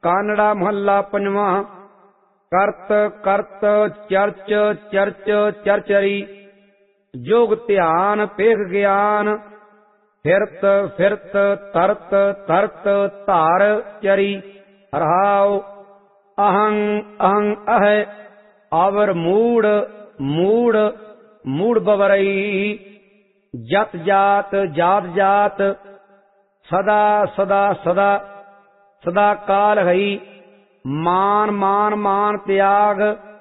ਕਾਨੜਾ ਮਹੱਲਾ ਪੰਜਵਾਂ। ਕਰਤ ਕਰਤ ਚਰਚ ਚਰਚ ਚਰਚਰੀ, ਜੋਗ ਧਿਆਨ ਪੇਖ ਗਿਆਨ, ਫਿਰਤ ਫਿਰਤ ਤਰਤ ਤਰਤ ਧਾਰ ਚਰੀ। ਰਹਾਉ ਅਹੰ ਅਹੰ ਅਹੈ, ਆਵਰ ਮੂੜ ਮੂੜ ਮੂੜ ਬਵਰਈ, ਜਤ ਜਾਤ ਜਾਤ ਜਾਤ, ਸਦਾ ਸਦਾ ਸਦਾ ਸਦਾ ਕਾਲ ਹਈ। ਮਾਨ ਮਾਨ ਮਾਨ ਤਿਆਗ,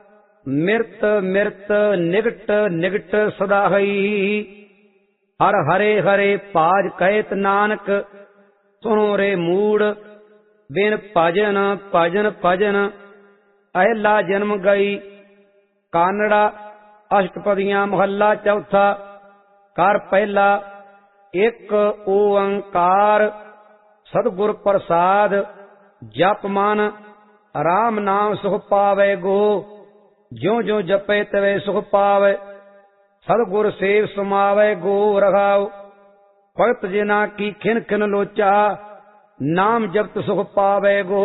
ਮਿਰਤ ਮਿਰਤ ਨਿਗਟ ਨਿਗਟ ਸਦਾ ਹਈ। ਹਰ ਹਰੇ ਹਰੇ ਭਾਜ ਕਹਿਤ ਨਾਨਕ, ਸੁਣੋ ਰੇ ਮੂੜ, ਬਿਨ ਭਜਨ ਭਜਨ ਭਜਨ, ਅਹਿਲਾ ਜਨਮ ਗਈ। ਕਾਨੜਾ ਅਸ਼ਟਪਦੀਆਂ ਮਹੱਲਾ ਚੌਥਾ। ਕਰ ਪਹਿਲਾ। ਇੱਕ ਓੰਕਾਰ ਸਤਿਗੁਰ ਪ੍ਰਸਾਦ, ਜਪ ਮਨ ਰਾਮ ਨਾਮ ਸੁਖ ਪਾਵੇ ਗੋ। ਜਿਉ ਜਿਉ ਜਪੇ ਤਵੇ ਸੁਖ ਪਾਵੇ, ਸਤਿਗੁਰ ਸੇਵ ਸਮਾਵੇ ਗੋ। ਰਹਾਉ ਭਗਤ ਜਿਨਾ ਕੀ ਖਿਨ ਖਿਨ ਲੋਚਾ, ਨਾਮ ਜਪਤ ਸੁਖ ਪਾਵੇ ਗੋ।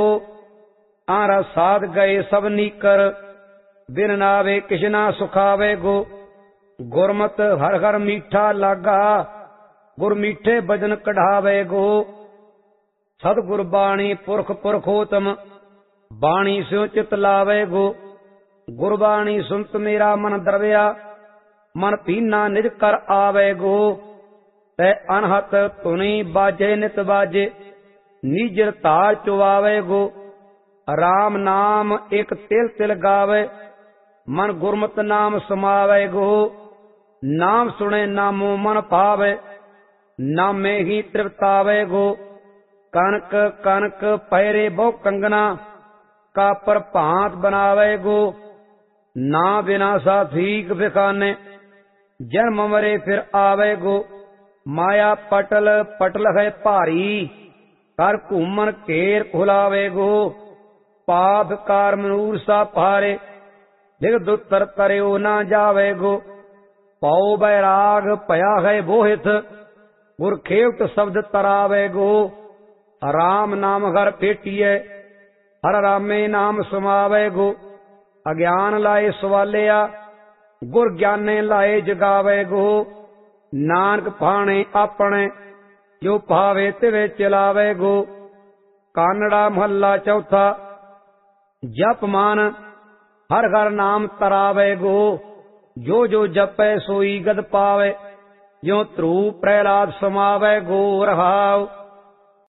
ਆਰਾ ਸਾਧ ਗਏ ਸਭ ਨੀਕਰ, ਬਿਨ ਨਾਵੇ ਕਿਸ਼ਨਾ ਸੁਖਾਵੇ ਗੋ। ਗੁਰਮਤਿ ਹਰ ਹਰ ਮੀਠਾ ਲਾਗਾ, ਗੁਰ ਮੀਠੇ ਬਜਨ ਕਢਾਵੇ ਗੋ। ਸਤਿਗੁਰ ਬਾਣੀ ਪੁਰਖ ਪੁਰਖੋਤਮ, ਬਾਣੀ ਸਿਉ ਚਿਤ ਲਾਵੇ ਗੋ। ਗੁਰਬਾਣੀ ਸੁਨਤ ਮੇਰਾ ਮਨ ਦਰਵਿਆ, ਮਨ ਪੀਨਾ ਨਿਜ ਕਰ ਆਵੇ ਗੋ। ਤੈ ਅਨਹਤ ਧੁਨੀ ਬਾਜੇ ਨਿਤ ਬਾਜੇ, ਨੀਜਰ ਤਾਰ ਚੁਵਾਵੇ ਗੋ। ਰਾਮ ਨਾਮ ਇੱਕ ਤਿਲ ਤਿਲ ਗਾਵੇ, ਮਨ ਗੁਰਮਤਿ ਨਾਮ ਸਮਾਵੇ ਗੋ। ਨਾਮ ਸੁਣੇ ਨਾਮੋ ਮਨ ਭਾਵੇ, ਨਾਮੇ ਹੀ ਤ੍ਰਿਪਤਾਵੇ ਗੋ। ਕਨਕ ਕਨਕ ਪਹਿਰੇ ਬਹੁ ਕੰਗਨਾ, ਕਾਪਰ ਭਾਂਤ ਬਣਾਵੇ ਗੋ। ਨਾ ਬਿਨਾ ਸਾਥੀਕ ਬਿਖਾਨੇ, ਜਨਮ ਮਰੇ ਫਿਰ ਆਵੇ ਗੋ। ਮਾਇਆ ਪਟਲ ਪਟਲ ਹੈ ਭਾਰੀ, ਕਰ ਘੂਮਨ ਘੇਰ ਖੁਲਾਵੇ ਗੋ। ਪਾਪ ਕਾਰ ਮਨੂਰ ਸਾ ਭਾਰੇ, ਦਿਗ ਦੁੱਤਰ ਤਰਿਓ ਨਾ ਜਾਵੇ ਗੋ। ਪਉ ਬੈਰਾਗ ਭਇਆ ਹੈ ਬੋਹਿਤ, ਗੁਰ ਖੇਵਟ ਸ਼ਬਦ ਤਰਾਵੇ ਗੋ। ਰਾਮ ਨਾਮ ਘਰ ਭੇਟੀਐ, ਹਰ ਰਾਮੇ ਨਾਮ ਸਮਾਵੇ ਗੋ। ਅਗਿਆਨ ਲਾਏ ਸਵਾਲਿਆ, ਗੁਰ ਗਿਆਨੇ ਲਾਏ ਜਗਾਵੇ ਗੋ। ਨਾਨਕ ਭਾਣੇ ਆਪਣੇ, ਜੋ ਭਾਵੇ ਤਿਵੇਂ ਚਲਾਵੇ ਗੋ। ਕਾਨੜਾ ਮਹੱਲਾ ਚੌਥਾ। ਜਪ ਮਨ ਹਰ ਹਰ ਨਾਮ ਤਰਾਵੇ ਗੋ। ਜੋ ਜੋ ਜਪੈ ਸੋਈ ਗਦ ਪਾਵੇ, ਜਿਉ ਧਰੂ ਪ੍ਰਹਿਲਾਦ ਸਮਾਵੇ ਗੋ। ਰਹਾਉ